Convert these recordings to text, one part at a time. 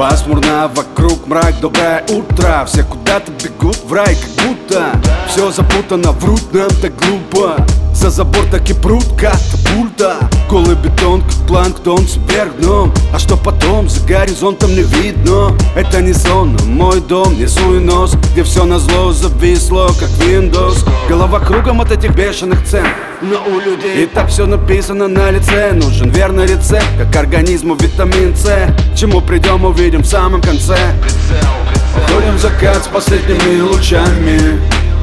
Пасмурно, вокруг мрак, доброе утро. Все куда-то бегут в рай, как будто все запутано, врут нам так глупо. За забор так и прут катапульта. Голый бетон, как планктон, вверх дном. А что потом, за горизонтом не видно. Это не сон, а мой дом, несу и нос, где все назло зависло, как Windows. Голова кругом от этих бешеных цен, но у людей и так все написано на лице. Нужен верный рецепт, как организму витамин С. К чему придем, увидим в самом конце. Уходим в закат с последними лучами.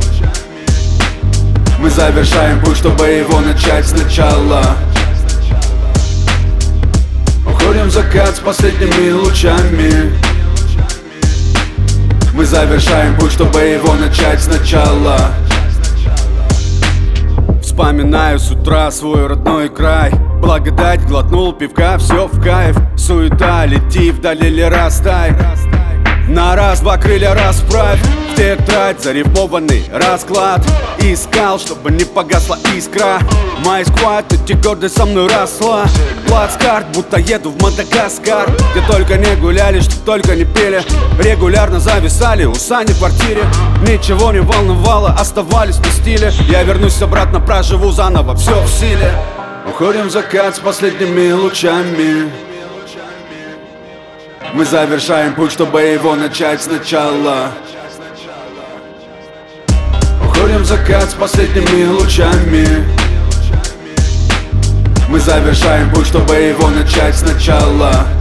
Мы завершаем путь, чтобы его начать сначала. Уходим в закат с последними лучами. Мы завершаем путь, чтобы его начать сначала. Вспоминаю с утра свой родной край. Благодать, глотнул пивка, все в кайф. Суета, лети вдаль или растай. На раз-два крылья расправь. В тетрадь зарифмованный расклад. Искал, чтобы не погасла искра. Мой сквад, эти гордость со мной росла. Плацкарт, будто еду в Мадагаскар. Где только не гуляли, что только не пели. Регулярно зависали у Сани в квартире. Ничего не волновало, оставались на стиле. Я вернусь обратно, проживу заново, все в силе. Уходим в закат с последними лучами. Мы завершаем путь, чтобы его начать сначала. Уходим в закат с последними лучами. Мы завершаем путь, чтобы его начать сначала.